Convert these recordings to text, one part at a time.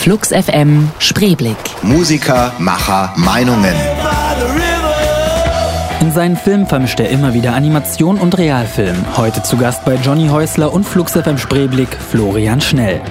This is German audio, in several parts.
Flux FM Spreeblick. Musiker, Macher, Meinungen. In seinen Filmen vermischt er immer wieder Animation und Realfilm. Heute zu Gast bei Johnny Häusler und Flux FM Spreeblick Florian Schnell.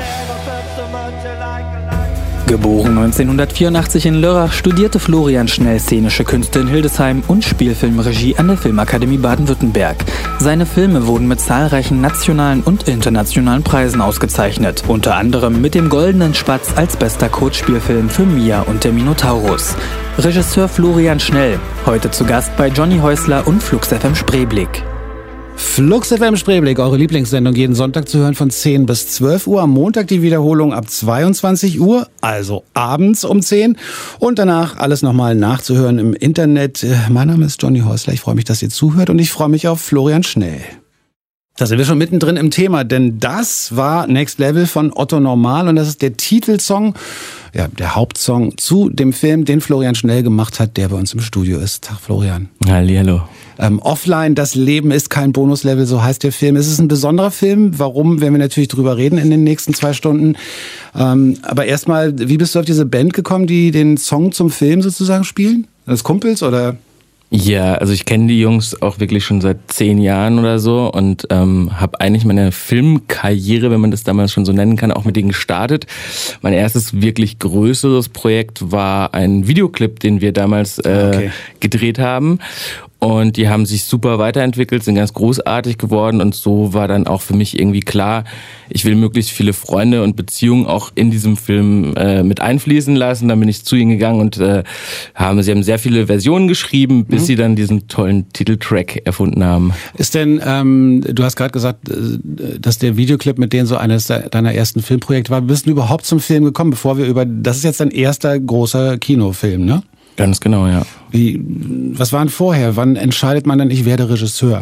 Geboren 1984 in Lörrach, studierte Florian Schnell szenische Künste in Hildesheim und Spielfilmregie an der Filmakademie Baden-Württemberg. Seine Filme wurden mit zahlreichen nationalen und internationalen Preisen ausgezeichnet, unter anderem mit dem Goldenen Spatz als bester Kurzspielfilm für Mia und der Minotaurus. Regisseur Florian Schnell, heute zu Gast bei Johnny Häusler und Flux FM Spreeblick. Flux FM Spreeblick, eure Lieblingssendung, jeden Sonntag zu hören von 10 bis 12 Uhr. Am Montag die Wiederholung ab 22 Uhr, also abends um 10. Und danach alles nochmal nachzuhören im Internet. Mein Name ist Johnny Häusler, ich freue mich, dass ihr zuhört und ich freue mich auf Florian Schnell. Da sind wir schon mittendrin im Thema, denn das war Next Level von Otto Normal und das ist der Titelsong, ja, der Hauptsong zu dem Film, den Florian Schnell gemacht hat, der bei uns im Studio ist. Tag Florian. Hallihallo. Offline, das Leben ist kein Bonuslevel, so heißt der Film. Es ist ein besonderer Film. Warum, werden wir natürlich drüber reden in den nächsten 2 Stunden. Aber erstmal, wie bist du auf diese Band gekommen, die den Song zum Film sozusagen spielen? Das Kumpels oder? Ja, also ich kenne die Jungs auch wirklich schon seit 10 Jahren oder so und habe eigentlich meine Filmkarriere, wenn man das damals schon so nennen kann, auch mit denen gestartet. Mein erstes wirklich größeres Projekt war ein Videoclip, den wir damals gedreht haben. Und die haben sich super weiterentwickelt, sind ganz großartig geworden und so war dann auch für mich irgendwie klar, ich will möglichst viele Freunde und Beziehungen auch in diesem Film mit einfließen lassen. Dann bin ich zu ihnen gegangen und sie haben sehr viele Versionen geschrieben, bis sie dann diesen tollen Titeltrack erfunden haben. Ist denn, du hast gerade gesagt, dass der Videoclip mit denen so eines deiner ersten Filmprojekte war. Wie bist du überhaupt zum Film gekommen, das ist jetzt dein erster großer Kinofilm, ne? Ganz genau, ja. Was war denn vorher? Wann entscheidet man dann, ich werde Regisseur?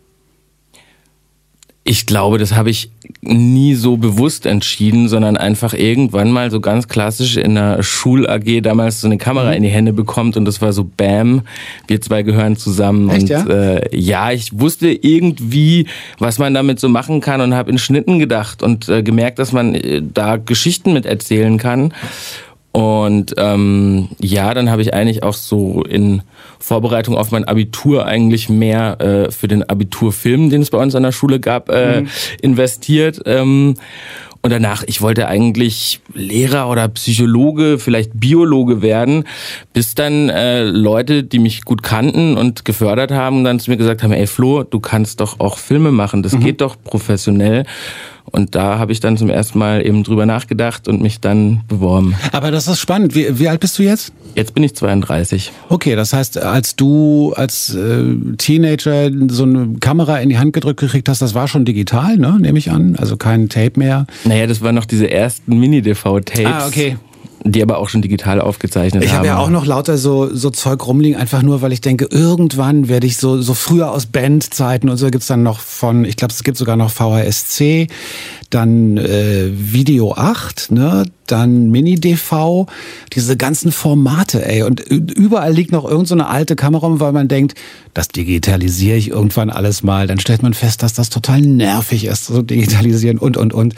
Ich glaube, das habe ich nie so bewusst entschieden, sondern einfach irgendwann mal so ganz klassisch in der Schul-AG damals so eine Kamera in die Hände bekommt und das war so bam, wir 2 gehören zusammen. Echt, und ja? Ich wusste irgendwie, was man damit so machen kann und habe in Schnitten gedacht und gemerkt, dass man da Geschichten mit erzählen kann. Und dann habe ich eigentlich auch so in Vorbereitung auf mein Abitur eigentlich mehr für den Abiturfilm, den es bei uns an der Schule gab, investiert. Und danach, ich wollte eigentlich Lehrer oder Psychologe, vielleicht Biologe werden, bis dann Leute, die mich gut kannten und gefördert haben, dann zu mir gesagt haben, ey Flo, du kannst doch auch Filme machen, das geht doch professionell. Und da habe ich dann zum ersten Mal eben drüber nachgedacht und mich dann beworben. Aber das ist spannend. Wie alt bist du jetzt? Jetzt bin ich 32. Okay, das heißt, als du als Teenager so eine Kamera in die Hand gedrückt gekriegt hast, das war schon digital, ne? Nehme ich an. Also kein Tape mehr. Naja, das waren noch diese ersten Mini-DV-Tapes. Ah, okay. Die aber auch schon digital aufgezeichnet haben. Ich habe ja auch noch lauter so Zeug rumliegen, einfach nur, weil ich denke, irgendwann werde ich so früher aus Bandzeiten und so gibt's dann noch von, ich glaube, es gibt sogar noch VHS-C, dann Video 8, ne, dann Mini-DV, diese ganzen Formate, ey. Und überall liegt noch irgend so eine alte Kamera rum, weil man denkt, das digitalisiere ich irgendwann alles mal. Dann stellt man fest, dass das total nervig ist, so digitalisieren und.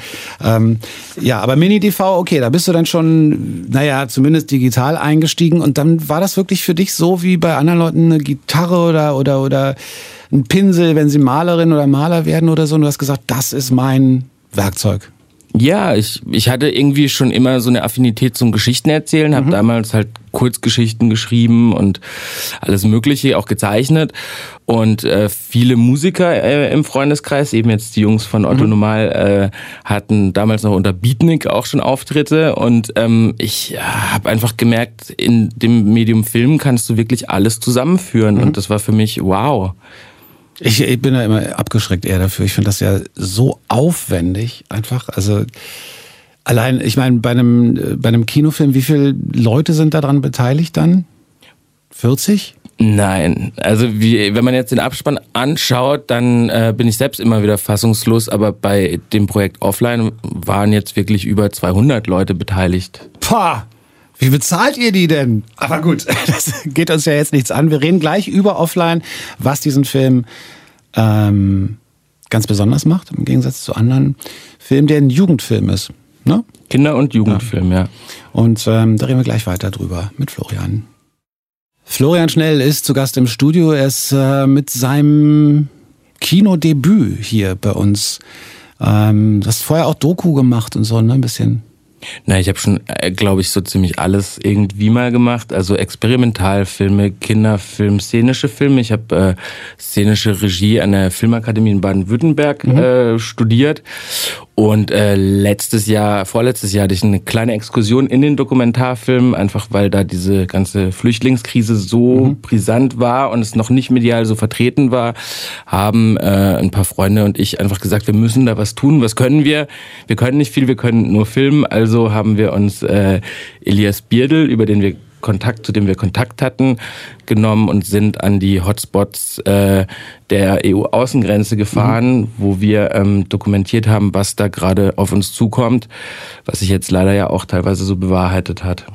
Ja, aber Mini-DV, okay, da bist du dann schon, naja, zumindest digital eingestiegen. Und dann war das wirklich für dich so wie bei anderen Leuten eine Gitarre oder ein Pinsel, wenn sie Malerin oder Maler werden oder so. Und du hast gesagt, das ist mein Werkzeug. Ja, ich hatte irgendwie schon immer so eine Affinität zum Geschichtenerzählen, habe damals halt Kurzgeschichten geschrieben und alles Mögliche, auch gezeichnet. Und viele Musiker im Freundeskreis, eben jetzt die Jungs von Otto Normal, hatten damals noch unter Beatnik auch schon Auftritte. Und ich habe einfach gemerkt, in dem Medium Film kannst du wirklich alles zusammenführen. Und das war für mich wow. Ich bin da immer abgeschreckt eher dafür. Ich finde das ja so aufwendig einfach. Also allein, ich meine, bei einem Kinofilm, wie viele Leute sind daran beteiligt dann? 40? Nein, also wenn man jetzt den Abspann anschaut, dann bin ich selbst immer wieder fassungslos. Aber bei dem Projekt Offline waren jetzt wirklich über 200 Leute beteiligt. Pah! Wie bezahlt ihr die denn? Aber gut, das geht uns ja jetzt nichts an. Wir reden gleich über Offline, was diesen Film ganz besonders macht, im Gegensatz zu anderen Filmen, der ein Jugendfilm ist. ne? Kinder- und Jugendfilm, ja. Und da reden wir gleich weiter drüber mit Florian. Florian Schnell ist zu Gast im Studio. Er ist mit seinem Kinodebüt hier bei uns. Du hast vorher auch Doku gemacht und so, ne? Ein bisschen. Na, ich habe schon, glaube ich, so ziemlich alles irgendwie mal gemacht. Also Experimentalfilme, Kinderfilm, szenische Filme. Ich habe szenische Regie an der Filmakademie in Baden-Württemberg studiert. Und vorletztes Jahr hatte ich eine kleine Exkursion in den Dokumentarfilm, einfach weil da diese ganze Flüchtlingskrise so brisant war und es noch nicht medial so vertreten war, haben ein paar Freunde und ich einfach gesagt, wir müssen da was tun. Was können wir? Wir können nicht viel, wir können nur filmen. Also haben wir uns Elias Bierdl, zu dem wir Kontakt hatten, genommen und sind an die Hotspots der EU-Außengrenze gefahren, wo wir dokumentiert haben, was da gerade auf uns zukommt, was sich jetzt leider ja auch teilweise so bewahrheitet hat.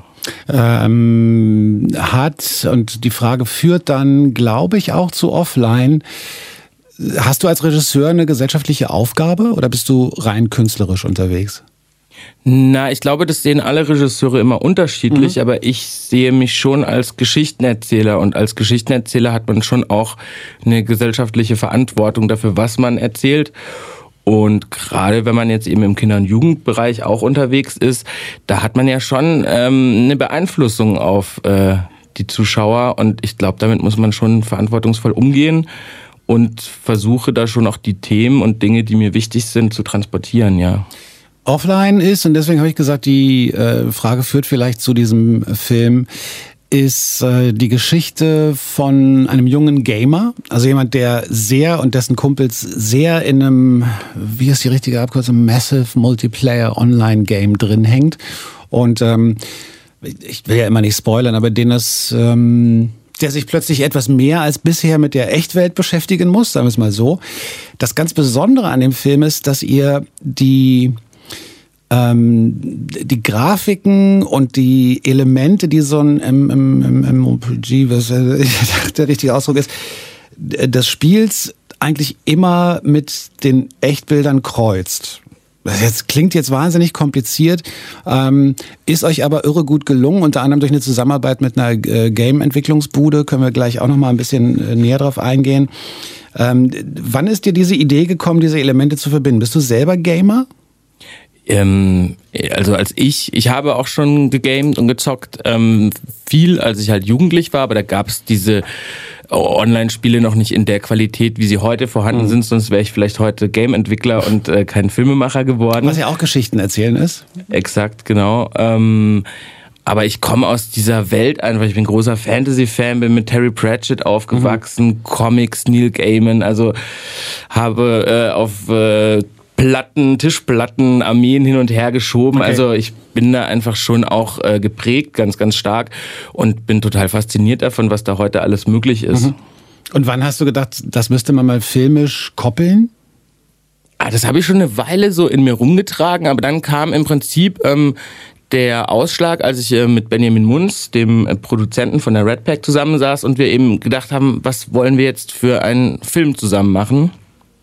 Und die Frage führt dann, glaube ich, auch zu Offline. Hast du als Regisseur eine gesellschaftliche Aufgabe oder bist du rein künstlerisch unterwegs? Na, ich glaube, das sehen alle Regisseure immer unterschiedlich, aber ich sehe mich schon als Geschichtenerzähler und als Geschichtenerzähler hat man schon auch eine gesellschaftliche Verantwortung dafür, was man erzählt. Und gerade wenn man jetzt eben im Kinder- und Jugendbereich auch unterwegs ist, da hat man ja schon eine Beeinflussung auf die Zuschauer und ich glaube, damit muss man schon verantwortungsvoll umgehen und versuche da schon auch die Themen und Dinge, die mir wichtig sind, zu transportieren, ja. Offline ist, und deswegen habe ich gesagt, die Frage führt vielleicht zu diesem Film, ist die Geschichte von einem jungen Gamer, also jemand, der sehr und dessen Kumpels sehr in einem, wie ist die richtige Abkürzung, Massive Multiplayer Online Game drin hängt. Und ich will ja immer nicht spoilern, aber der sich plötzlich etwas mehr als bisher mit der Echtwelt beschäftigen muss, sagen wir es mal so. Das ganz Besondere an dem Film ist, dass ihr die Grafiken und die Elemente, die so ein MMORPG, was der richtige Ausdruck ist, des Spiels eigentlich immer mit den Echtbildern kreuzt. Das klingt jetzt wahnsinnig kompliziert, ist euch aber irre gut gelungen, unter anderem durch eine Zusammenarbeit mit einer Game-Entwicklungsbude, können wir gleich auch noch mal ein bisschen näher drauf eingehen. Wann ist dir diese Idee gekommen, diese Elemente zu verbinden? Bist du selber Gamer? Also ich habe auch schon gegamed und gezockt, viel, als ich halt jugendlich war, aber da gab es diese Online-Spiele noch nicht in der Qualität, wie sie heute vorhanden sind, sonst wäre ich vielleicht heute Game-Entwickler und kein Filmemacher geworden. Was ja auch Geschichten erzählen ist. Exakt, genau. Aber ich komme aus dieser Welt einfach, ich bin großer Fantasy-Fan, bin mit Terry Pratchett aufgewachsen, Comics, Neil Gaiman, also habe auf Tischplatten, Armeen hin und her geschoben. Okay. Also ich bin da einfach schon auch geprägt, ganz, ganz stark und bin total fasziniert davon, was da heute alles möglich ist. Und wann hast du gedacht, das müsste man mal filmisch koppeln? Das habe ich schon eine Weile so in mir rumgetragen, aber dann kam im Prinzip der Ausschlag, als ich mit Benjamin Munz, dem Produzenten von der Red Pack, zusammensaß und wir eben gedacht haben, was wollen wir jetzt für einen Film zusammen machen?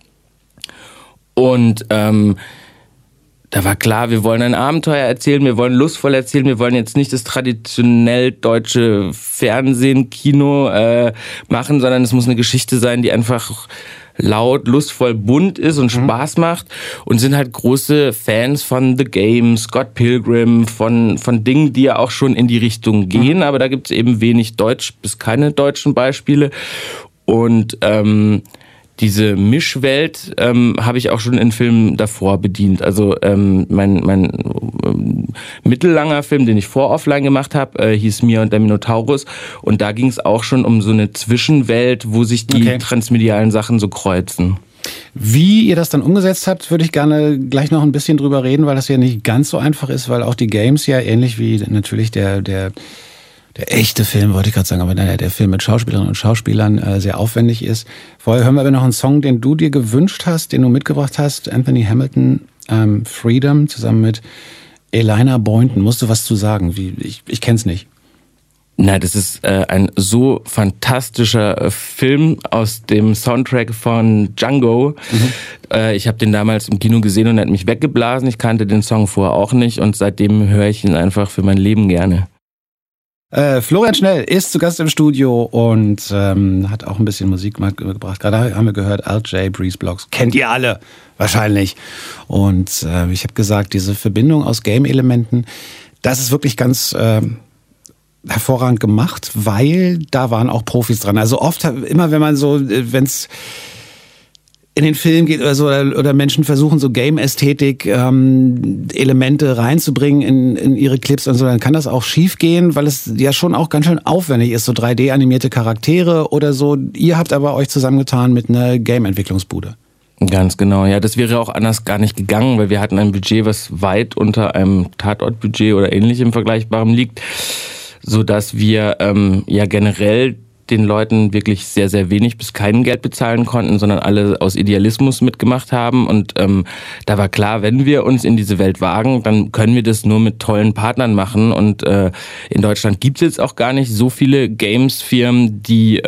Und da war klar, wir wollen ein Abenteuer erzählen, wir wollen lustvoll erzählen, wir wollen jetzt nicht das traditionell deutsche Fernsehen, Kino machen, sondern es muss eine Geschichte sein, die einfach laut, lustvoll, bunt ist und Spaß macht und sind halt große Fans von The Game, Scott Pilgrim, von Dingen, die ja auch schon in die Richtung gehen, aber da gibt es eben wenig Deutsch bis keine deutschen Beispiele und diese Mischwelt habe ich auch schon in Filmen davor bedient. Also mein mittellanger Film, den ich vor Offline gemacht habe, hieß Mia und der Minotaurus. Und da ging es auch schon um so eine Zwischenwelt, wo sich die transmedialen Sachen so kreuzen. Wie ihr das dann umgesetzt habt, würde ich gerne gleich noch ein bisschen drüber reden, weil das ja nicht ganz so einfach ist, weil auch die Games ja ähnlich wie natürlich der echte Film, wollte ich gerade sagen, aber der Film mit Schauspielerinnen und Schauspielern sehr aufwendig ist. Vorher hören wir aber noch einen Song, den du dir gewünscht hast, den du mitgebracht hast. Anthony Hamilton, Freedom, zusammen mit Elena Boynton. Musst du was zu sagen? Ich kenn's nicht. Na, das ist ein so fantastischer Film aus dem Soundtrack von Django. Ich habe den damals im Kino gesehen und er hat mich weggeblasen. Ich kannte den Song vorher auch nicht und seitdem höre ich ihn einfach für mein Leben gerne. Florian Schnell ist zu Gast im Studio und hat auch ein bisschen Musik mitgebracht. Gerade haben wir gehört, LJ, Breeze Blocks. Kennt ihr alle wahrscheinlich. Und ich habe gesagt, diese Verbindung aus Game-Elementen, das ist wirklich ganz hervorragend gemacht, weil da waren auch Profis dran. Also oft, immer wenn man so, wenn es in den Film geht oder so, oder Menschen versuchen, so Game-Ästhetik Elemente reinzubringen in ihre Clips und so, dann kann das auch schief gehen, weil es ja schon auch ganz schön aufwendig ist, so 3D-animierte Charaktere oder so. Ihr habt aber euch zusammengetan mit einer Game-Entwicklungsbude. Ganz genau, ja, das wäre auch anders gar nicht gegangen, weil wir hatten ein Budget, was weit unter einem Tatortbudget oder ähnlichem Vergleichbarem liegt, so dass wir ja generell den Leuten wirklich sehr, sehr wenig bis kein Geld bezahlen konnten, sondern alle aus Idealismus mitgemacht haben. Und da war klar, wenn wir uns in diese Welt wagen, dann können wir das nur mit tollen Partnern machen. Und in Deutschland gibt es jetzt auch gar nicht so viele Games-Firmen, die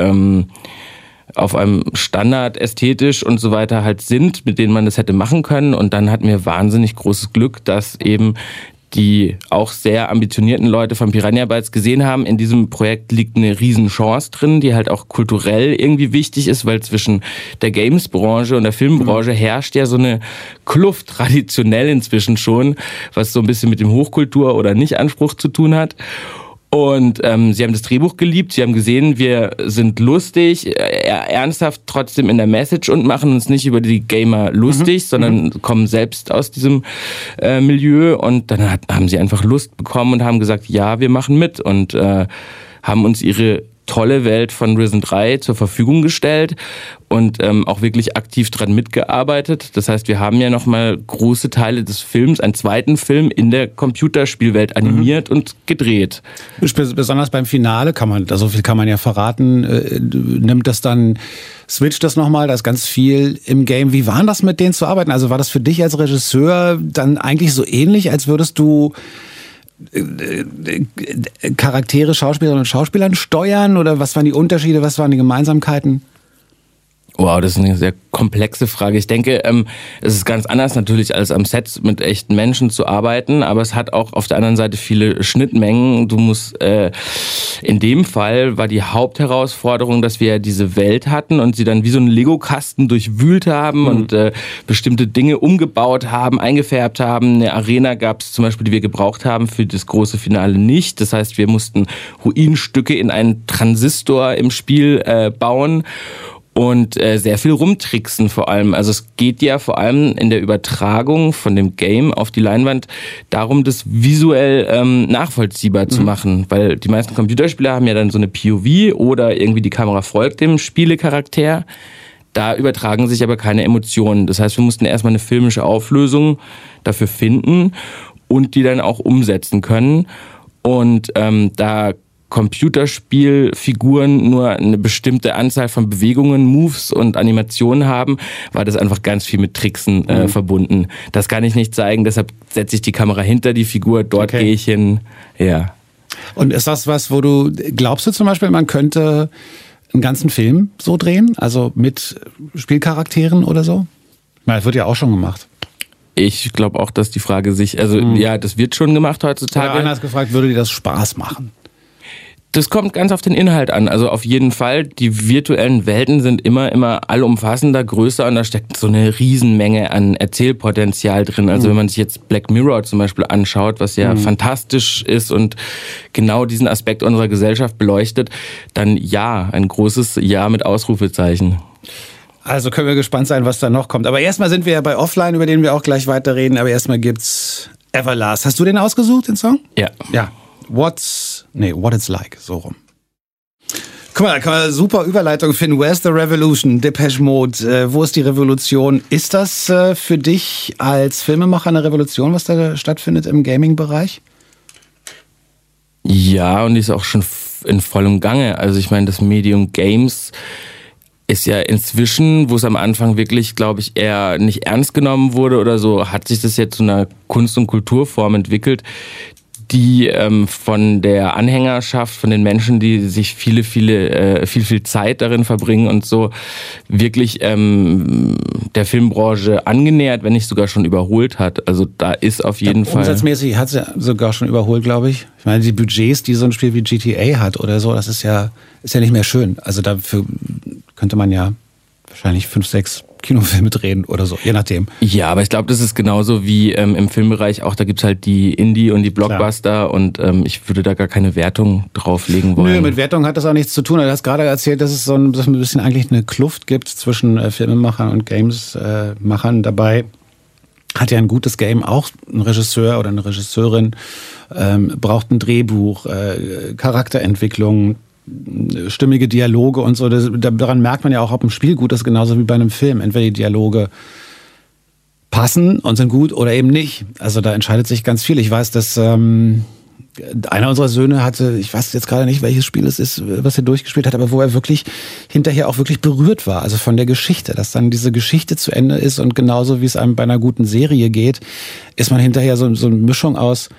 auf einem Standard ästhetisch und so weiter halt sind, mit denen man das hätte machen können. Und dann hatten wir wahnsinnig großes Glück, dass eben die auch sehr ambitionierten Leute von Piranha Bytes gesehen haben, in diesem Projekt liegt eine Riesenchance drin, die halt auch kulturell irgendwie wichtig ist, weil zwischen der Games-Branche und der Filmbranche herrscht ja so eine Kluft traditionell inzwischen schon, was so ein bisschen mit dem Hochkultur- oder Nicht-Anspruch zu tun hat. Und sie haben das Drehbuch geliebt, sie haben gesehen, wir sind lustig, ernsthaft trotzdem in der Message und machen uns nicht über die Gamer lustig, sondern kommen selbst aus diesem Milieu. Und dann haben sie einfach Lust bekommen und haben gesagt, ja, wir machen mit und haben uns ihre tolle Welt von Risen 3 zur Verfügung gestellt und auch wirklich aktiv dran mitgearbeitet. Das heißt, wir haben ja nochmal große Teile des Films, einen zweiten Film in der Computerspielwelt animiert und gedreht. Besonders beim Finale so viel kann man ja verraten, nimmt das dann, switcht das nochmal, da ist ganz viel im Game. Wie war das, mit denen zu arbeiten? Also war das für dich als Regisseur dann eigentlich so ähnlich, als würdest du Charaktere, Schauspielerinnen und Schauspielern steuern? Oder was waren die Unterschiede, was waren die Gemeinsamkeiten? Wow, das ist eine sehr komplexe Frage. Ich denke, es ist ganz anders natürlich, als am Set mit echten Menschen zu arbeiten, aber es hat auch auf der anderen Seite viele Schnittmengen. Du musst, in dem Fall war die Hauptherausforderung, dass wir ja diese Welt hatten und sie dann wie so einen Lego-Kasten durchwühlt haben und bestimmte Dinge umgebaut haben, eingefärbt haben. Eine Arena gab es zum Beispiel, die wir gebraucht haben für das große Finale nicht. Das heißt, wir mussten Ruinenstücke in einen Transistor im Spiel bauen. Und sehr viel rumtricksen vor allem. Also es geht ja vor allem in der Übertragung von dem Game auf die Leinwand darum, das visuell nachvollziehbar zu machen. Weil die meisten Computerspiele haben ja dann so eine POV oder irgendwie die Kamera folgt dem Spielecharakter. Da übertragen sich aber keine Emotionen. Das heißt, wir mussten erstmal eine filmische Auflösung dafür finden und die dann auch umsetzen können. Und da Computerspielfiguren nur eine bestimmte Anzahl von Bewegungen, Moves und Animationen haben, war das einfach ganz viel mit Tricksen verbunden. Das kann ich nicht zeigen, deshalb setze ich die Kamera hinter die Figur, dort gehe ich hin. Ja. Und ist das was, wo glaubst du zum Beispiel, man könnte einen ganzen Film so drehen? Also mit Spielcharakteren oder so? Na, das wird ja auch schon gemacht. Ich glaube auch, dass die Frage ja, das wird schon gemacht heutzutage. Oder einer hat gefragt, würde dir das Spaß machen? Das kommt ganz auf den Inhalt an. Also auf jeden Fall, die virtuellen Welten sind immer allumfassender, größer und da steckt so eine Riesenmenge an Erzählpotenzial drin. Also wenn man sich jetzt Black Mirror zum Beispiel anschaut, was ja fantastisch ist und genau diesen Aspekt unserer Gesellschaft beleuchtet, dann ja, ein großes Ja mit Ausrufezeichen. Also können wir gespannt sein, was da noch kommt. Aber erstmal sind wir ja bei Offline, über den wir auch gleich weiterreden. Aber erstmal gibt's Everlast. Hast du den ausgesucht, den Song? Ja. Ja. What It's Like, so rum. Guck mal, da kann man super Überleitung finden. Where's the Revolution? Depeche Mode. Wo ist die Revolution? Ist das für dich als Filmemacher eine Revolution, was da stattfindet im Gaming-Bereich? Ja, und die ist auch schon in vollem Gange. Also ich meine, das Medium Games ist ja inzwischen, wo es am Anfang wirklich, glaube ich, eher nicht ernst genommen wurde oder so, hat sich das jetzt zu einer Kunst- und Kulturform entwickelt, die von der Anhängerschaft, von den Menschen, die sich viel Zeit darin verbringen und so wirklich der Filmbranche angenähert, wenn nicht sogar schon überholt hat. Also da ist auf jeden Fall... Umsatzmäßig hat sie sogar schon überholt, glaube ich. Ich meine, die Budgets, die so ein Spiel wie GTA hat oder so, das ist ja nicht mehr schön. Also dafür könnte man ja wahrscheinlich 5, 6 Kinofilme drehen oder so, je nachdem. Ja, aber ich glaube, das ist genauso wie im Filmbereich auch, da gibt's halt die Indie- und die Blockbuster. Klar. Und ich würde da gar keine Wertung drauflegen wollen. Nö, mit Wertung hat das auch nichts zu tun. Du hast gerade erzählt, dass es so ein bisschen eigentlich eine Kluft gibt zwischen Filmemachern und Gamesmachern. Dabei hat ja ein gutes Game auch ein Regisseur oder eine Regisseurin, braucht ein Drehbuch, Charakterentwicklung, stimmige Dialoge und so. Daran merkt man ja auch, ob ein Spiel gut ist, genauso wie bei einem Film. Entweder die Dialoge passen und sind gut oder eben nicht. Also da entscheidet sich ganz viel. Ich weiß, dass einer unserer Söhne hatte, ich weiß jetzt gerade nicht, welches Spiel es ist, was er durchgespielt hat, aber wo er wirklich hinterher auch wirklich berührt war. Also von der Geschichte, dass dann diese Geschichte zu Ende ist und genauso wie es einem bei einer guten Serie geht, ist man hinterher so eine Mischung aus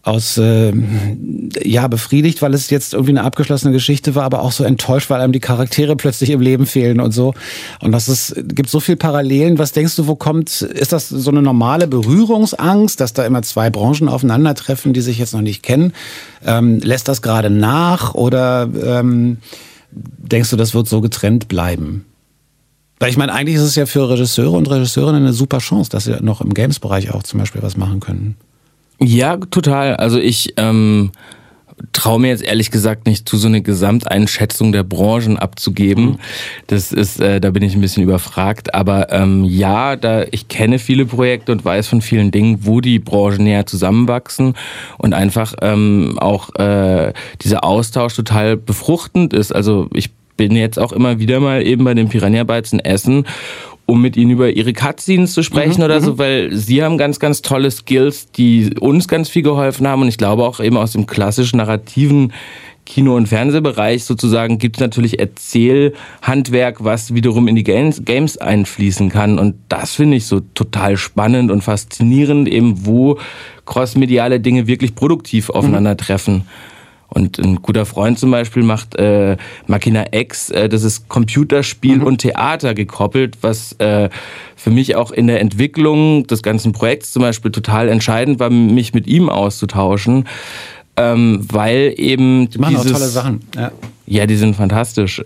befriedigt, weil es jetzt irgendwie eine abgeschlossene Geschichte war, aber auch so enttäuscht, weil einem die Charaktere plötzlich im Leben fehlen und so. Und gibt so viel Parallelen. Was denkst du, ist das so eine normale Berührungsangst, dass da immer zwei Branchen aufeinandertreffen, die sich jetzt noch nicht kennen? Lässt das gerade nach oder denkst du, das wird so getrennt bleiben? Weil ich meine, eigentlich ist es ja für Regisseure und Regisseurinnen eine super Chance, dass sie noch im Games-Bereich auch zum Beispiel was machen können. Ja, total. Also ich traue mir jetzt ehrlich gesagt nicht zu, so eine Gesamteinschätzung der Branchen abzugeben. Das ist, da bin ich ein bisschen überfragt. Aber ich kenne viele Projekte und weiß von vielen Dingen, wo die Branchen näher zusammenwachsen und einfach auch dieser Austausch total befruchtend ist. Also ich bin jetzt auch immer wieder mal eben bei den Piranha Bytes in Essen, um mit ihnen über ihre Cutscenes zu sprechen oder so, weil sie haben ganz, ganz tolle Skills, die uns ganz viel geholfen haben. Und ich glaube auch eben aus dem klassischen narrativen Kino- und Fernsehbereich sozusagen gibt es natürlich Erzählhandwerk, was wiederum in die Games einfließen kann. Und das finde ich so total spannend und faszinierend, eben wo crossmediale Dinge wirklich produktiv aufeinandertreffen. Und ein guter Freund zum Beispiel macht Machina X, das ist Computerspiel und Theater gekoppelt, was für mich auch in der Entwicklung des ganzen Projekts zum Beispiel total entscheidend war, mich mit ihm auszutauschen, weil eben die machen auch tolle Sachen. Ja, die sind fantastisch.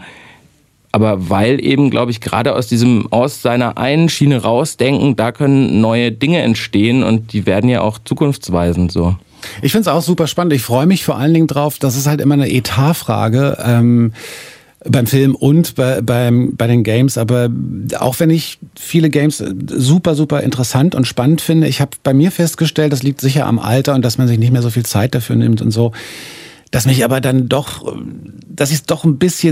Aber weil eben, glaube ich, gerade aus seiner einen Schiene rausdenken, da können neue Dinge entstehen und die werden ja auch zukunftsweisend so. Ich finde es auch super spannend. Ich freue mich vor allen Dingen drauf, das ist halt immer eine Etatfrage beim Film und bei den Games. Aber auch wenn ich viele Games super, super interessant und spannend finde, ich habe bei mir festgestellt, das liegt sicher am Alter und dass man sich nicht mehr so viel Zeit dafür nimmt und so, dass mich aber dann doch, dass ich es doch ein bisschen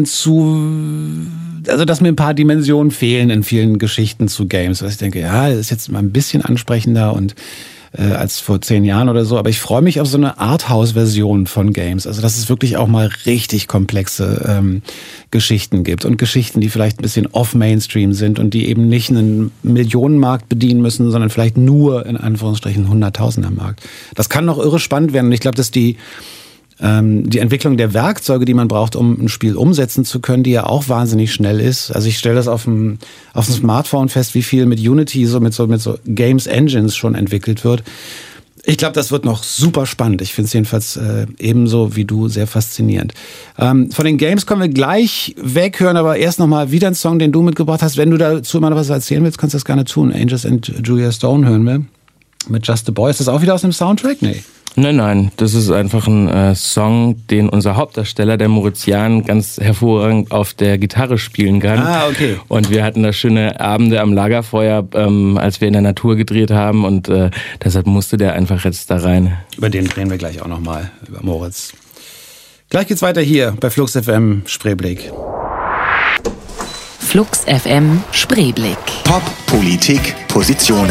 dass mir ein paar Dimensionen fehlen in vielen Geschichten zu Games. Dass ich denke, ja, das ist jetzt mal ein bisschen ansprechender und als vor 10 Jahren oder so. Aber ich freue mich auf so eine Arthouse-Version von Games. Also, dass es wirklich auch mal richtig komplexe Geschichten gibt. Und Geschichten, die vielleicht ein bisschen off-Mainstream sind und die eben nicht einen Millionenmarkt bedienen müssen, sondern vielleicht nur, in Anführungsstrichen, 100.000er-Markt. Das kann noch irre spannend werden. Und ich glaube, dass die Entwicklung der Werkzeuge, die man braucht, um ein Spiel umsetzen zu können, die ja auch wahnsinnig schnell ist. Also ich stelle das auf dem Smartphone fest, wie viel mit Unity, mit so Games Engines schon entwickelt wird. Ich glaube, das wird noch super spannend. Ich finde es jedenfalls ebenso wie du sehr faszinierend. Von den Games kommen wir gleich weghören, aber erst nochmal wieder einen Song, den du mitgebracht hast. Wenn du dazu mal was erzählen willst, kannst du das gerne tun. Angels and Julia Stone hören wir mit Just a Boy. Ist das auch wieder aus dem Soundtrack? Nee. Nein, das ist einfach ein Song, den unser Hauptdarsteller, der Mauritian, ganz hervorragend auf der Gitarre spielen kann. Okay. Und wir hatten da schöne Abende am Lagerfeuer, als wir in der Natur gedreht haben und deshalb musste der einfach jetzt da rein. Über den drehen wir gleich auch nochmal, über Moritz. Gleich geht's weiter hier bei Flux FM Spreeblick. Flux FM Spreeblick. Pop, Politik, Positionen.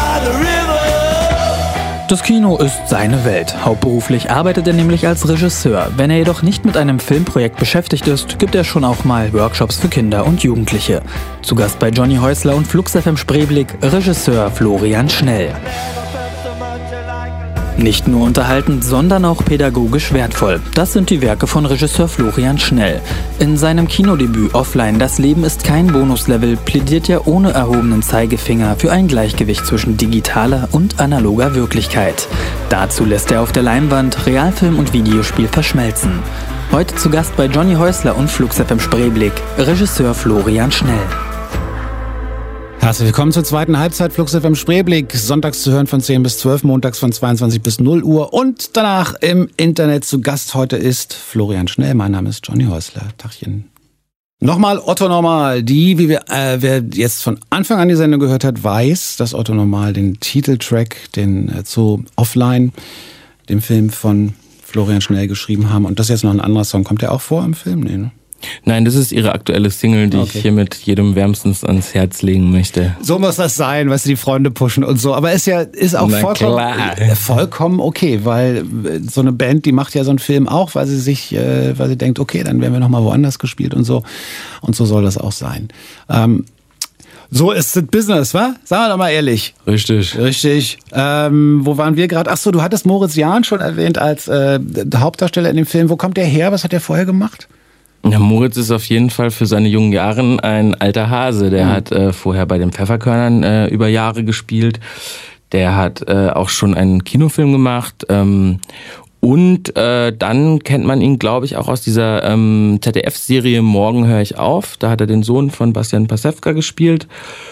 Das Kino ist seine Welt. Hauptberuflich arbeitet er nämlich als Regisseur. Wenn er jedoch nicht mit einem Filmprojekt beschäftigt ist, gibt er schon auch mal Workshops für Kinder und Jugendliche. Zu Gast bei Johnny Häusler und Flux FM Spreeblick, Regisseur Florian Schnell. Nicht nur unterhaltend, sondern auch pädagogisch wertvoll. Das sind die Werke von Regisseur Florian Schnell. In seinem Kinodebüt Offline, das Leben ist kein Bonuslevel, plädiert er ohne erhobenen Zeigefinger für ein Gleichgewicht zwischen digitaler und analoger Wirklichkeit. Dazu lässt er auf der Leinwand Realfilm und Videospiel verschmelzen. Heute zu Gast bei Johnny Häusler und Flux FM Spreeblick, Regisseur Florian Schnell. Herzlich willkommen zur zweiten Halbzeit Flux FM Spreeblick. Sonntags zu hören von 10 bis 12, montags von 22 bis 0 Uhr und danach im Internet zu Gast. Heute ist Florian Schnell. Mein Name ist Johnny Häusler. Tachchen. Nochmal Otto Normal. Wer jetzt von Anfang an die Sendung gehört hat, weiß, dass Otto Normal den Titeltrack, zu Offline, dem Film von Florian Schnell geschrieben haben. Und das ist jetzt noch ein anderer Song. Kommt der auch vor im Film? Nee, ne? Nein, das ist ihre aktuelle Single, die ich hiermit jedem wärmstens ans Herz legen möchte. So muss das sein, weißt du, die Freunde pushen und so. Aber ist auch vollkommen okay, weil so eine Band, die macht ja so einen Film auch, weil sie denkt, okay, dann werden wir nochmal woanders gespielt und so. Und so soll das auch sein. So ist das Business, wa? Sagen wir doch mal ehrlich. Richtig. Wo waren wir gerade? Achso, du hattest Moritz Jahn schon erwähnt als Hauptdarsteller in dem Film. Wo kommt der her? Was hat der vorher gemacht? Ja, Moritz ist auf jeden Fall für seine jungen Jahren ein alter Hase. Der hat vorher bei den Pfefferkörnern über Jahre gespielt. Der hat auch schon einen Kinofilm gemacht. Und dann kennt man ihn, glaube ich, auch aus dieser ZDF-Serie Morgen höre ich auf. Da hat er den Sohn von Bastian Pastewka gespielt.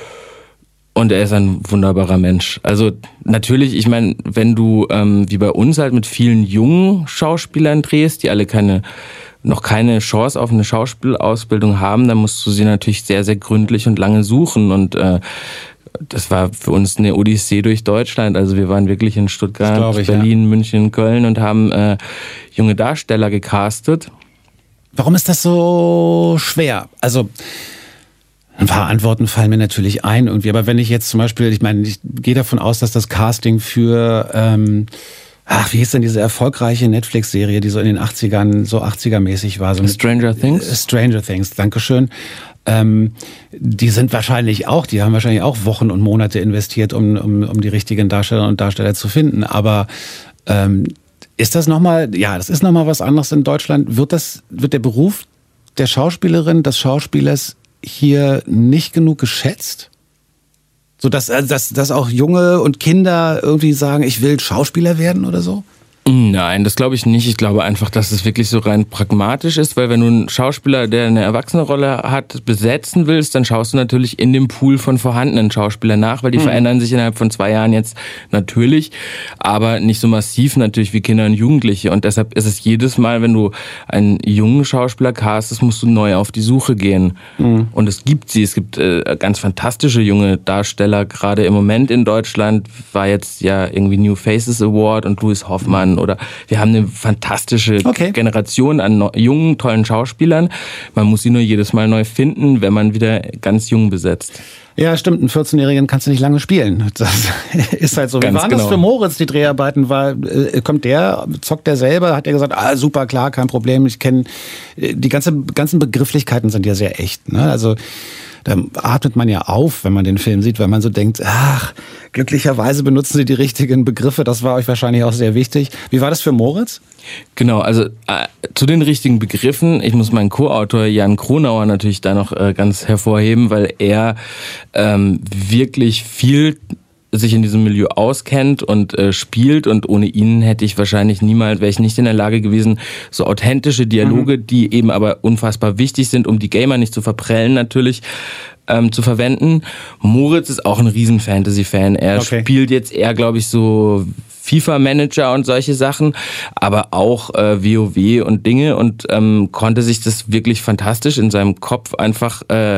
Und er ist ein wunderbarer Mensch. Also natürlich, ich meine, wenn du wie bei uns halt mit vielen jungen Schauspielern drehst, die alle noch keine Chance auf eine Schauspielausbildung haben, dann musst du sie natürlich sehr, sehr gründlich und lange suchen. Und das war für uns eine Odyssee durch Deutschland. Also wir waren wirklich in Stuttgart, Berlin, München, Köln und haben junge Darsteller gecastet. Warum ist das so schwer? Also ein paar Antworten fallen mir natürlich ein irgendwie. Aber wenn ich jetzt zum Beispiel, ich gehe davon aus, dass das Casting für wie hieß denn diese erfolgreiche Netflix-Serie, die so in den 80ern, so 80er-mäßig war? So Stranger Things? Stranger Things, dankeschön. Die haben wahrscheinlich auch Wochen und Monate investiert, um die richtigen Darsteller und Darsteller zu finden. Aber ist das nochmal, das ist nochmal was anderes in Deutschland. Wird der Beruf der Schauspielerin, des Schauspielers hier nicht genug geschätzt? So dass auch Junge und Kinder irgendwie sagen, ich will Schauspieler werden oder so? Nein, das glaube ich nicht. Ich glaube einfach, dass es wirklich so rein pragmatisch ist, weil wenn du einen Schauspieler, der eine Erwachsenenrolle hat, besetzen willst, dann schaust du natürlich in dem Pool von vorhandenen Schauspielern nach, weil die verändern sich innerhalb von 2 Jahren jetzt natürlich, aber nicht so massiv natürlich wie Kinder und Jugendliche. Und deshalb ist es jedes Mal, wenn du einen jungen Schauspieler castest, musst du neu auf die Suche gehen. Und es gibt ganz fantastische junge Darsteller, gerade im Moment in Deutschland war jetzt ja irgendwie New Faces Award und Louis Hoffmann. Oder wir haben eine fantastische Generation an jungen, tollen Schauspielern. Man muss sie nur jedes Mal neu finden, wenn man wieder ganz jung besetzt. Ja, stimmt. Einen 14-Jährigen kannst du nicht lange spielen. Das ist halt so. Wie waren das für Moritz, die Dreharbeiten? Zockt der selber? Hat er gesagt, super, klar, kein Problem. Ich kenne, die ganzen Begrifflichkeiten sind ja sehr echt. Ne? Also da atmet man ja auf, wenn man den Film sieht, weil man so denkt, glücklicherweise benutzen Sie die richtigen Begriffe. Das war euch wahrscheinlich auch sehr wichtig. Wie war das für Moritz? Genau, also zu den richtigen Begriffen. Ich muss meinen Co-Autor Jan Kronauer natürlich da noch ganz hervorheben, weil er wirklich viel sich in diesem Milieu auskennt und spielt, und ohne ihn wäre ich nicht in der Lage gewesen, so authentische Dialoge, die eben aber unfassbar wichtig sind, um die Gamer nicht zu verprellen natürlich, zu verwenden. Moritz ist auch ein riesen Fantasy-Fan. Er spielt jetzt eher, glaube ich, so FIFA-Manager und solche Sachen, aber auch WoW und Dinge, und konnte sich das wirklich fantastisch in seinem Kopf einfach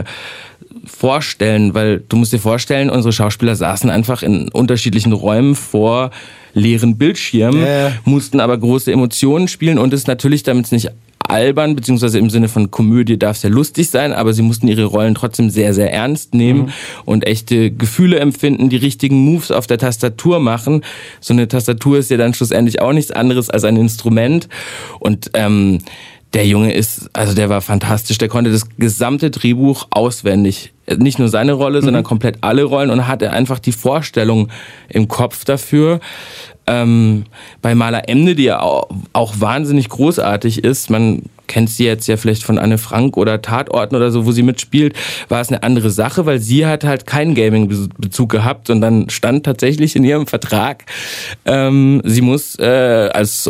vorstellen, weil du musst dir vorstellen, unsere Schauspieler saßen einfach in unterschiedlichen Räumen vor leeren Bildschirmen, mussten aber große Emotionen spielen, und es natürlich, damit es nicht albern, beziehungsweise im Sinne von Komödie darf es ja lustig sein, aber sie mussten ihre Rollen trotzdem sehr, sehr ernst nehmen und echte Gefühle empfinden, die richtigen Moves auf der Tastatur machen. So eine Tastatur ist ja dann schlussendlich auch nichts anderes als ein Instrument, und der Junge der war fantastisch, der konnte das gesamte Drehbuch auswendig. Nicht nur seine Rolle, sondern komplett alle Rollen, und hatte einfach die Vorstellung im Kopf dafür. Bei Maler Emde, die ja auch wahnsinnig großartig ist, man kennt sie jetzt ja vielleicht von Anne Frank oder Tatorten oder so, wo sie mitspielt, war es eine andere Sache, weil sie hat halt keinen Gaming-Bezug gehabt und dann stand tatsächlich in ihrem Vertrag, sie muss als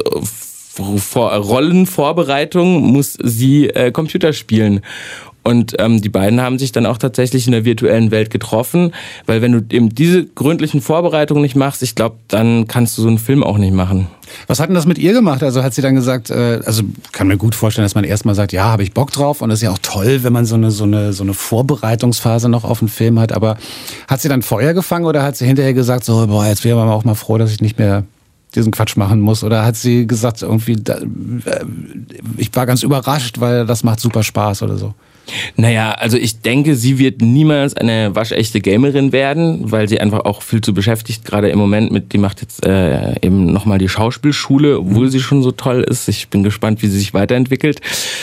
Rollenvorbereitung muss sie Computer spielen. Und die beiden haben sich dann auch tatsächlich in der virtuellen Welt getroffen, weil wenn du eben diese gründlichen Vorbereitungen nicht machst, ich glaube, dann kannst du so einen Film auch nicht machen. Was hat denn das mit ihr gemacht? Also hat sie dann gesagt, also kann mir gut vorstellen, dass man erstmal sagt, ja, habe ich Bock drauf, und das ist ja auch toll, wenn man so eine Vorbereitungsphase noch auf einen Film hat, aber hat sie dann Feuer gefangen oder hat sie hinterher gesagt, so, boah, jetzt wäre man auch mal froh, dass ich nicht mehr diesen Quatsch machen muss, oder hat sie gesagt, irgendwie, ich war ganz überrascht, weil das macht super Spaß oder so? Naja, also ich denke, sie wird niemals eine waschechte Gamerin werden, weil sie einfach auch viel zu beschäftigt, gerade im Moment die macht jetzt eben nochmal die Schauspielschule, obwohl sie schon so toll ist. Ich bin gespannt, wie sie sich weiterentwickelt.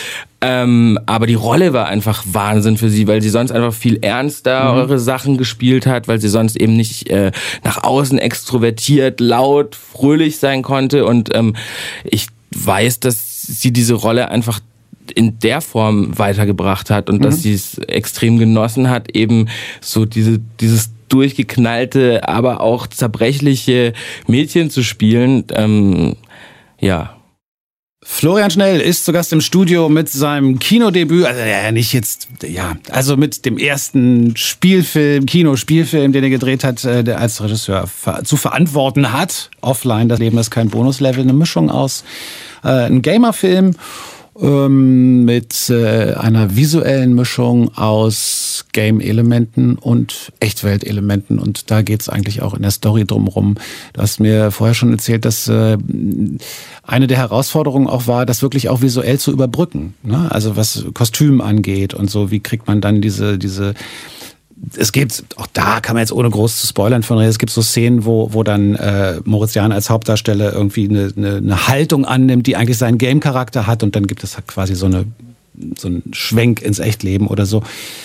Aber die Rolle war einfach Wahnsinn für sie, weil sie sonst einfach viel ernster Sachen gespielt hat, weil sie sonst eben nicht nach außen extrovertiert, laut, fröhlich sein konnte, und ich weiß, dass sie diese Rolle einfach in der Form weitergebracht hat und dass sie es extrem genossen hat, eben so dieses durchgeknallte, aber auch zerbrechliche Mädchen zu spielen. Ja. Florian Schnell ist zu Gast im Studio mit seinem Kinodebüt, also mit dem ersten Kinospielfilm, den er gedreht hat, der als Regisseur zu verantworten hat. Offline, das Leben ist kein Bonuslevel, eine Mischung aus einem Gamerfilm mit einer visuellen Mischung aus Game-Elementen und Echtwelt-Elementen, und da geht's eigentlich auch in der Story drumherum. Du hast mir vorher schon erzählt, dass eine der Herausforderungen auch war, das wirklich auch visuell zu überbrücken, ne? Also was Kostüm angeht und so, wie kriegt man dann diese es gibt, auch da kann man jetzt ohne groß zu spoilern von reden, es gibt so Szenen, wo dann Moritz Jahn als Hauptdarsteller irgendwie eine Haltung annimmt, die eigentlich seinen Game-Charakter hat, und dann gibt es halt quasi so einen Schwenk ins Echtleben oder so.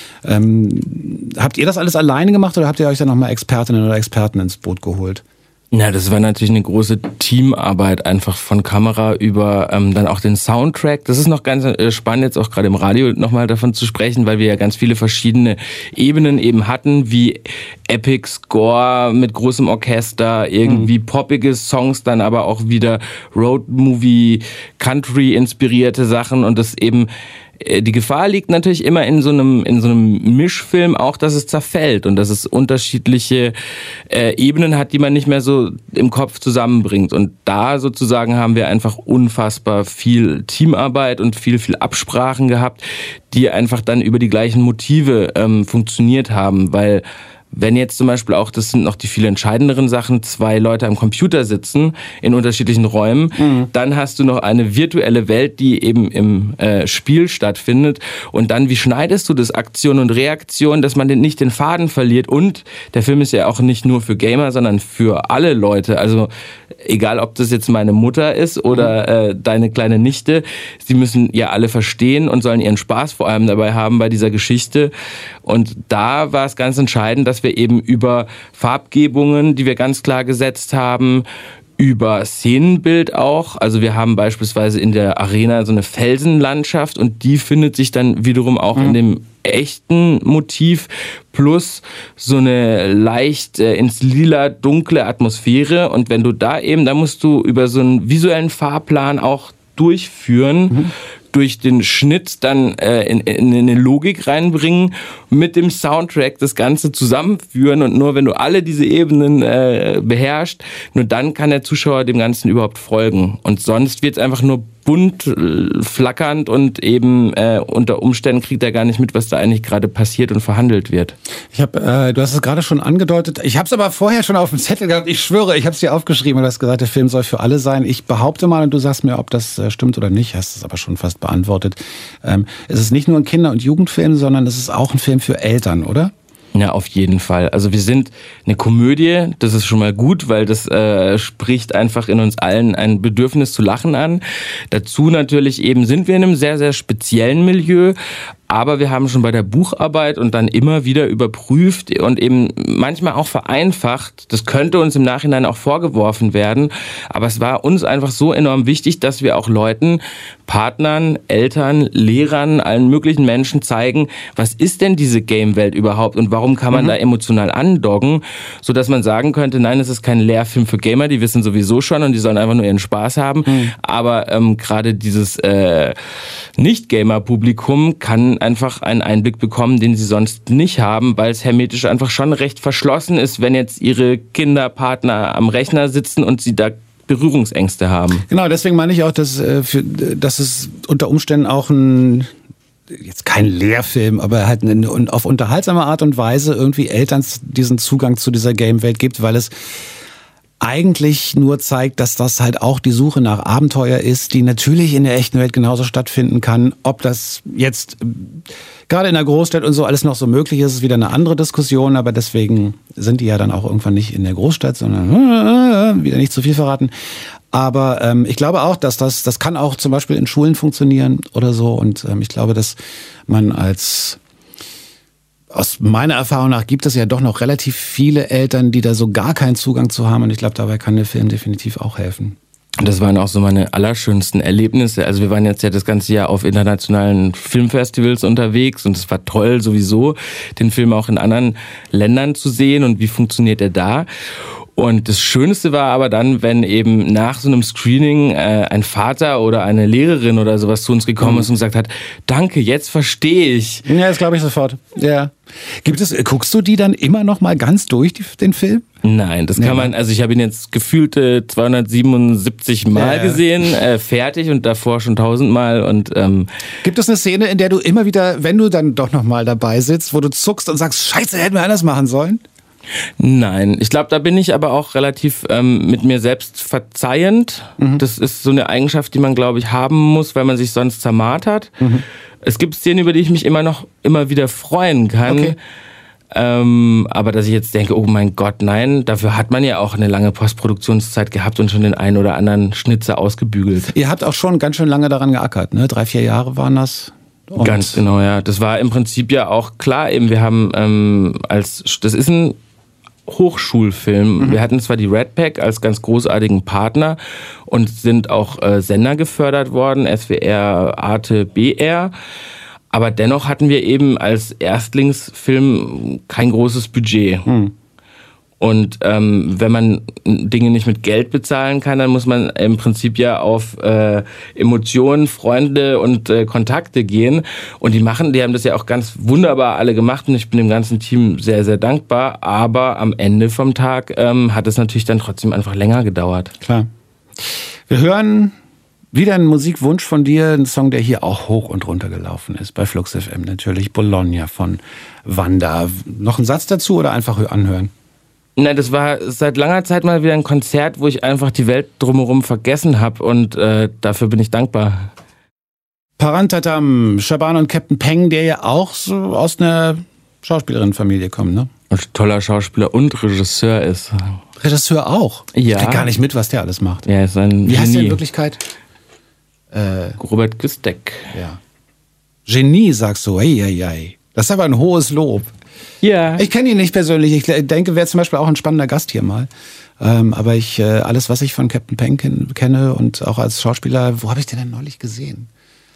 Habt ihr das alles alleine gemacht oder habt ihr euch dann nochmal Expertinnen oder Experten ins Boot geholt? Ja, das war natürlich eine große Teamarbeit, einfach von Kamera über dann auch den Soundtrack. Das ist noch ganz spannend, jetzt auch gerade im Radio nochmal davon zu sprechen, weil wir ja ganz viele verschiedene Ebenen eben hatten, wie Epic Score mit großem Orchester, irgendwie poppige Songs, dann aber auch wieder Roadmovie, Country-inspirierte Sachen, und das eben die Gefahr liegt natürlich immer in so einem Mischfilm auch, dass es zerfällt und dass es unterschiedliche Ebenen hat, die man nicht mehr so im Kopf zusammenbringt. Und da sozusagen haben wir einfach unfassbar viel Teamarbeit und viel Absprachen gehabt, die einfach dann über die gleichen Motive funktioniert haben, weil wenn jetzt zum Beispiel auch, das sind noch die viel entscheidenderen Sachen, 2 Leute am Computer sitzen in unterschiedlichen Räumen, dann hast du noch eine virtuelle Welt, die eben im Spiel stattfindet, und dann, wie schneidest du das, Aktion und Reaktion, dass man nicht den Faden verliert, und der Film ist ja auch nicht nur für Gamer, sondern für alle Leute, also egal, ob das jetzt meine Mutter ist oder deine kleine Nichte, sie müssen ja alle verstehen und sollen ihren Spaß vor allem dabei haben bei dieser Geschichte, und da war es ganz entscheidend, dass wir eben über Farbgebungen, die wir ganz klar gesetzt haben, über Szenenbild auch. Also wir haben beispielsweise in der Arena so eine Felsenlandschaft, und die findet sich dann wiederum auch in dem echten Motiv, plus so eine leicht ins Lila dunkle Atmosphäre. Und wenn du da musst du über so einen visuellen Fahrplan auch durchführen, durch den Schnitt dann in eine Logik reinbringen, mit dem Soundtrack das Ganze zusammenführen, und nur wenn du alle diese Ebenen beherrschst, nur dann kann der Zuschauer dem Ganzen überhaupt folgen. Und sonst wird es einfach nur bunt, flackernd, und eben unter Umständen kriegt er gar nicht mit, was da eigentlich gerade passiert und verhandelt wird. Du hast es gerade schon angedeutet, ich habe es aber vorher schon auf dem Zettel gehabt, ich schwöre, ich habe es dir aufgeschrieben, und du hast gesagt, der Film soll für alle sein. Ich behaupte mal, und du sagst mir, ob das stimmt oder nicht, hast es aber schon fast beantwortet. Es ist nicht nur ein Kinder- und Jugendfilm, sondern es ist auch ein Film für Eltern, oder? Ja, auf jeden Fall. Also wir sind eine Komödie, das ist schon mal gut, weil das spricht einfach in uns allen ein Bedürfnis zu lachen an. Dazu natürlich eben sind wir in einem sehr, sehr speziellen Milieu, Aber wir haben schon bei der Bucharbeit und dann immer wieder überprüft und eben manchmal auch vereinfacht. Das könnte uns im Nachhinein auch vorgeworfen werden. Aber es war uns einfach so enorm wichtig, dass wir auch Leuten, Partnern, Eltern, Lehrern, allen möglichen Menschen zeigen, was ist denn diese Game-Welt überhaupt und warum kann man da emotional andocken, sodass man sagen könnte, nein, es ist kein Lehrfilm für Gamer, die wissen sowieso schon und die sollen einfach nur ihren Spaß haben. Aber gerade dieses Nicht-Gamer-Publikum kann einfach einen Einblick bekommen, den sie sonst nicht haben, weil es hermetisch einfach schon recht verschlossen ist, wenn jetzt ihre Kinder, Partner am Rechner sitzen und sie da Berührungsängste haben. Genau, deswegen meine ich auch, dass es unter Umständen auch jetzt kein Lehrfilm, aber halt auf unterhaltsame Art und Weise irgendwie Eltern diesen Zugang zu dieser Game-Welt gibt, weil es eigentlich nur zeigt, dass das halt auch die Suche nach Abenteuer ist, die natürlich in der echten Welt genauso stattfinden kann. Ob das jetzt gerade in der Großstadt und so alles noch so möglich ist, ist wieder eine andere Diskussion, aber deswegen sind die ja dann auch irgendwann nicht in der Großstadt, sondern wieder nicht zu viel verraten. Aber ich glaube auch, dass das kann auch zum Beispiel in Schulen funktionieren oder so und ich glaube, dass man aus meiner Erfahrung nach gibt es ja doch noch relativ viele Eltern, die da so gar keinen Zugang zu haben. Und ich glaube, dabei kann der Film definitiv auch helfen. Das waren auch so meine allerschönsten Erlebnisse. Also wir waren jetzt ja das ganze Jahr auf internationalen Filmfestivals unterwegs und es war toll sowieso, den Film auch in anderen Ländern zu sehen und wie funktioniert er da. Und das Schönste war aber dann, wenn eben nach so einem Screening ein Vater oder eine Lehrerin oder sowas zu uns gekommen ist und gesagt hat, danke, jetzt verstehe ich. Ja, das glaube ich sofort. Ja. Guckst du die dann immer noch mal ganz durch, den Film? Nein, das kann man, also ich habe ihn jetzt gefühlte 277 Mal gesehen, fertig und davor schon 1000 Mal. Und gibt es eine Szene, in der du immer wieder, wenn du dann doch noch mal dabei sitzt, wo du zuckst und sagst, Scheiße, hätten wir anders machen sollen? Nein, ich glaube, da bin ich aber auch relativ mit mir selbst verzeihend. Das ist so eine Eigenschaft, die man, glaube ich, haben muss, weil man sich sonst zermartert. Es gibt Szenen, über die ich mich immer wieder freuen kann. Okay. Aber dass ich jetzt denke, oh mein Gott, nein, dafür hat man ja auch eine lange Postproduktionszeit gehabt und schon den einen oder anderen Schnitzer ausgebügelt. Ihr habt auch schon ganz schön lange daran geackert, ne? 3-4 Jahre waren das? Und ganz genau, ja. Das war im Prinzip ja auch klar eben, wir haben das ist ein Hochschulfilm. Wir hatten zwar die Red Pack als ganz großartigen Partner und sind auch Sender gefördert worden, SWR, Arte, BR. Aber dennoch hatten wir eben als Erstlingsfilm kein großes Budget. Und wenn man Dinge nicht mit Geld bezahlen kann, dann muss man im Prinzip ja auf Emotionen, Freunde und Kontakte gehen. Und die haben das ja auch ganz wunderbar alle gemacht. Und ich bin dem ganzen Team sehr, sehr dankbar. Aber am Ende vom Tag hat es natürlich dann trotzdem einfach länger gedauert. Klar. Wir hören wieder einen Musikwunsch von dir, ein Song, der hier auch hoch und runter gelaufen ist. Bei Flux FM natürlich. Bologna von Wanda. Noch ein Satz dazu oder einfach anhören? Nein, das war seit langer Zeit mal wieder ein Konzert, wo ich einfach die Welt drumherum vergessen habe und dafür bin ich dankbar. Parantatam, Shaban und Captain Peng, der ja auch so aus einer Schauspielerinnenfamilie kommt, ne? Und toller Schauspieler und Regisseur ist. Regisseur auch? Ja. Ich krieg gar nicht mit, was der alles macht. Ja, ist ein Wie heißt der in Genie. Wirklichkeit? Robert Güstek. Ja. Genie, sagst du. Ei. Das ist aber ein hohes Lob. Ja. Ich kenne ihn nicht persönlich. Ich denke, wäre zum Beispiel auch ein spannender Gast hier mal. Aber alles, was ich von Captain Peng kenne und auch als Schauspieler, wo habe ich den denn neulich gesehen?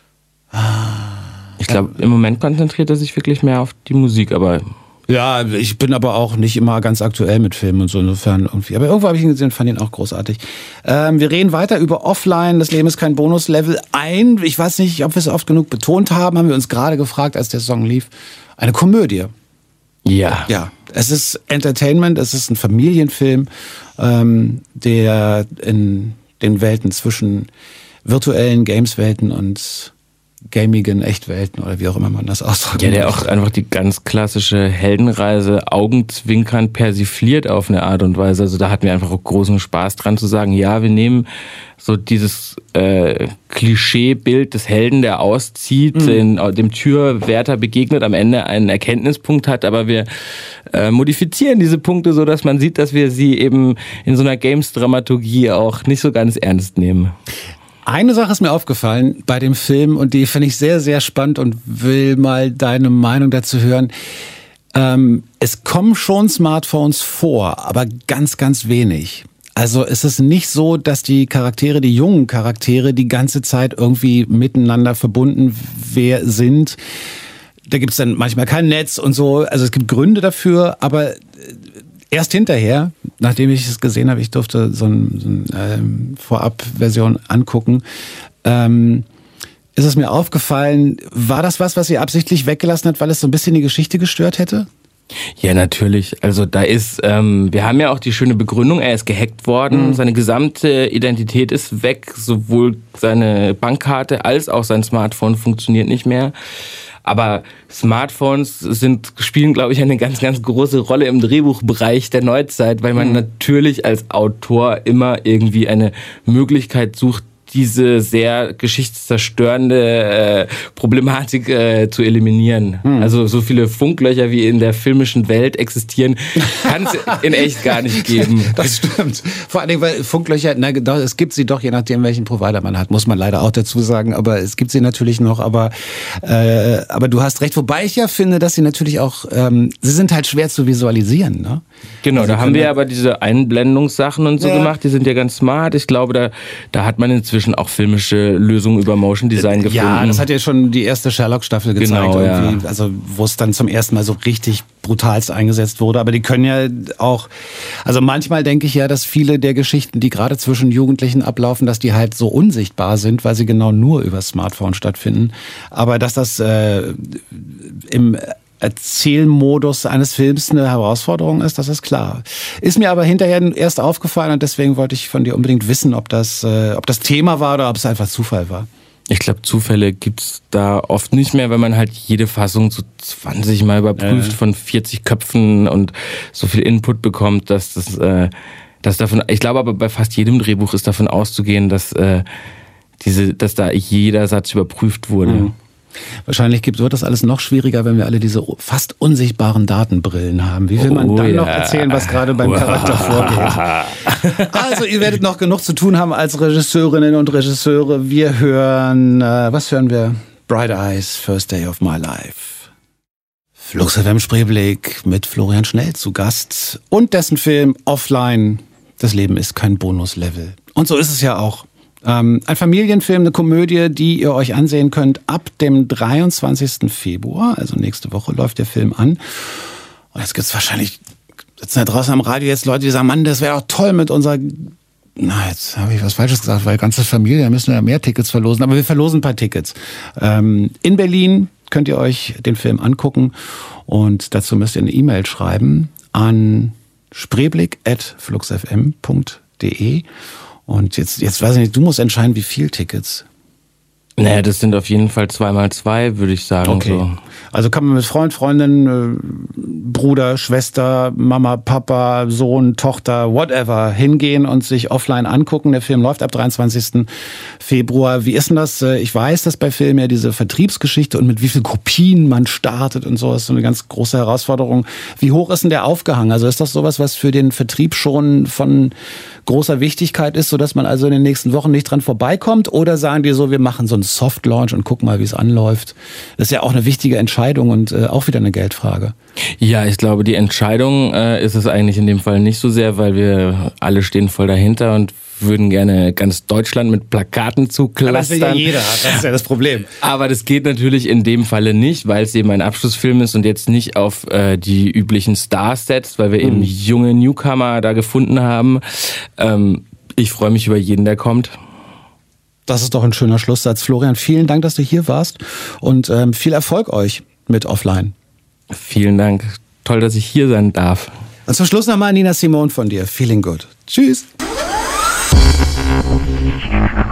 Ich glaube, im Moment konzentriert er sich wirklich mehr auf die Musik, aber... Ja, ich bin aber auch nicht immer ganz aktuell mit Filmen und so, insofern irgendwie. Aber irgendwo habe ich ihn gesehen und fand ihn auch großartig. Wir reden weiter über Offline, das Leben ist kein Bonuslevel. Ich weiß nicht, ob wir es oft genug betont haben wir uns gerade gefragt, als der Song lief. Eine Komödie. Ja. Ja, es ist Entertainment, es ist ein Familienfilm, der in den Welten zwischen virtuellen Games-Welten und gamigen Echtwelten oder wie auch immer man das ausdrückt. Ja, der auch einfach die ganz klassische Heldenreise augenzwinkern persifliert auf eine Art und Weise. Also da hatten wir einfach auch großen Spaß dran zu sagen, ja, wir nehmen so dieses Klischeebild des Helden, der auszieht, dem Türwärter begegnet, am Ende einen Erkenntnispunkt hat, aber wir modifizieren diese Punkte so, dass man sieht, dass wir sie eben in so einer Games-Dramaturgie auch nicht so ganz ernst nehmen. Eine Sache ist mir aufgefallen bei dem Film und die finde ich sehr, sehr spannend und will mal deine Meinung dazu hören. Es kommen schon Smartphones vor, aber ganz, ganz wenig. Also es ist nicht so, dass die jungen Charaktere, die ganze Zeit irgendwie miteinander verbunden sind. Da gibt es dann manchmal kein Netz und so. Also es gibt Gründe dafür, aber erst hinterher, nachdem ich es gesehen habe, ich durfte so eine Vorab-Version angucken, ist es mir aufgefallen, war das was ihr absichtlich weggelassen habt, weil es so ein bisschen die Geschichte gestört hätte? Ja, natürlich. Also da ist, wir haben ja auch die schöne Begründung, er ist gehackt worden, seine gesamte Identität ist weg, sowohl seine Bankkarte als auch sein Smartphone funktioniert nicht mehr. Aber Smartphones spielen, glaube ich, eine ganz, ganz große Rolle im Drehbuchbereich der Neuzeit, weil man natürlich als Autor immer irgendwie eine Möglichkeit sucht, diese sehr geschichtszerstörende Problematik zu eliminieren. Also so viele Funklöcher wie in der filmischen Welt existieren, kann es in echt gar nicht geben. Das stimmt. Vor allem, weil Funklöcher, es gibt sie doch, je nachdem, welchen Provider man hat, muss man leider auch dazu sagen, aber es gibt sie natürlich noch, aber du hast recht, wobei ich ja finde, dass sie natürlich auch, sie sind halt schwer zu visualisieren, ne? Genau, also da haben wir aber diese Einblendungssachen und so gemacht, die sind ja ganz smart. Ich glaube, da hat man inzwischen auch filmische Lösungen über Motion Design gefunden. Ja, das hat ja schon die erste Sherlock-Staffel gezeigt, genau, irgendwie, also wo es dann zum ersten Mal so richtig brutalst eingesetzt wurde. Aber die können ja auch, also manchmal denke ich ja, dass viele der Geschichten, die gerade zwischen Jugendlichen ablaufen, dass die halt so unsichtbar sind, weil sie genau nur über Smartphone stattfinden. Aber dass das im Erzählmodus eines Films eine Herausforderung ist, das ist klar. Ist mir aber hinterher erst aufgefallen und deswegen wollte ich von dir unbedingt wissen, ob das Thema war oder ob es einfach Zufall war. Ich glaube, Zufälle gibt's da oft nicht mehr, wenn man halt jede Fassung so 20 Mal überprüft von 40 Köpfen und so viel Input bekommt, dass das davon, ich glaube aber bei fast jedem Drehbuch ist davon auszugehen, dass da jeder Satz überprüft wurde. Mhm. Wahrscheinlich wird das alles noch schwieriger, wenn wir alle diese fast unsichtbaren Datenbrillen haben. Wie will man dann noch erzählen, was gerade beim Charakter vorgeht? Also, ihr werdet noch genug zu tun haben als Regisseurinnen und Regisseure. Wir hören, was hören wir? Bright Eyes, First Day of My Life. Flux FM Spreeblick mit Florian Schnell zu Gast und dessen Film Offline. Das Leben ist kein Bonuslevel. Und so ist es ja auch. Ein Familienfilm, eine Komödie, die ihr euch ansehen könnt ab dem 23. Februar, also nächste Woche läuft der Film an. Und jetzt gibt's wahrscheinlich, sitzen da draußen am Radio jetzt Leute, die sagen, Mann, das wäre doch toll mit unserer, jetzt habe ich was Falsches gesagt, weil ganze Familie, da müssen wir ja mehr Tickets verlosen, aber wir verlosen ein paar Tickets. In Berlin könnt ihr euch den Film angucken und dazu müsst ihr eine E-Mail schreiben an spreeblick@fluxfm.de. Und jetzt weiß ich nicht, du musst entscheiden, wie viel Tickets. Naja, das sind auf jeden Fall 2x2, würde ich sagen. Okay. So. Also kann man mit Freund, Freundin, Bruder, Schwester, Mama, Papa, Sohn, Tochter, whatever, hingehen und sich offline angucken. Der Film läuft ab 23. Februar. Wie ist denn das? Ich weiß, dass bei Filmen ja diese Vertriebsgeschichte und mit wie vielen Kopien man startet und so ist so eine ganz große Herausforderung. Wie hoch ist denn der Aufgehang? Also ist das sowas, was für den Vertrieb schon von großer Wichtigkeit ist, sodass man also in den nächsten Wochen nicht dran vorbeikommt? Oder sagen die so, wir machen so einen Soft-Launch und gucken mal, wie es anläuft? Das ist ja auch eine wichtige Entscheidung und auch wieder eine Geldfrage. Ja, ich glaube, die Entscheidung ist es eigentlich in dem Fall nicht so sehr, weil wir alle stehen voll dahinter und würden gerne ganz Deutschland mit Plakaten zuklastern. Das will ja jeder, das ist ja das Problem. Aber das geht natürlich in dem Falle nicht, weil es eben ein Abschlussfilm ist und jetzt nicht auf die üblichen Stars setzt, weil wir eben junge Newcomer da gefunden haben. Ich freue mich über jeden, der kommt. Das ist doch ein schöner Schlusssatz. Florian, vielen Dank, dass du hier warst und viel Erfolg euch mit Offline. Vielen Dank. Toll, dass ich hier sein darf. Und zum Schluss nochmal Nina Simone von dir. Feeling good. Tschüss.